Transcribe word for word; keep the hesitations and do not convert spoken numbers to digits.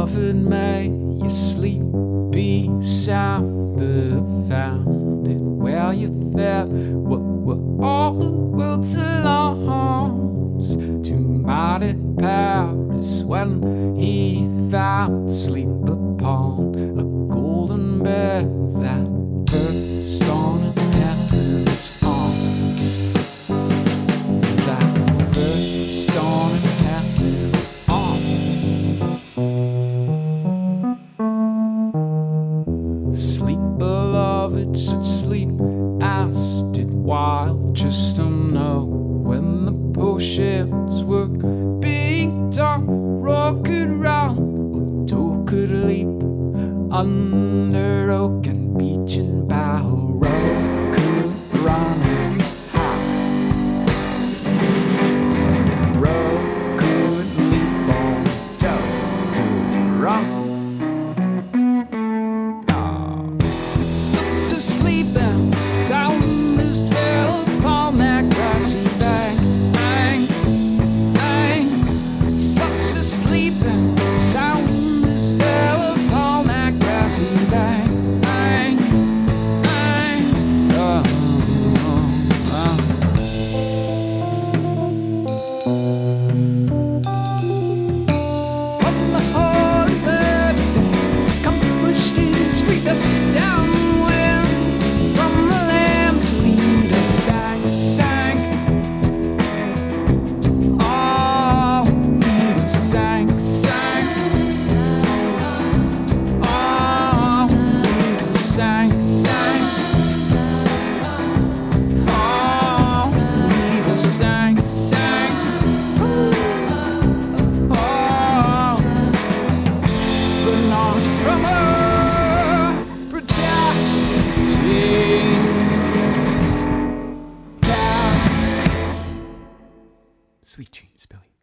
beloved, may you sleep be sound. Have found it where you felt what were all the world's alarms. To mighty Paris when he found sleep upon a golden bed that first on heaven's arm. That first on heaven's arm. Sleep, beloved, should sleep as did wild just to know when the potions were being done. Rock could run, or toe could leap under oak and beech and bough. Rock could run and hide. Rock could leap on, toe could run. Such a sleeping sound is fell upon that grassy bank. Bang, bang. Such a sleeping sound is fell upon that grassy bank. Bang, bang. Oh, oh, oh. On the heart of everything, come pushed in sweetness down. Sweet dreams, Billy.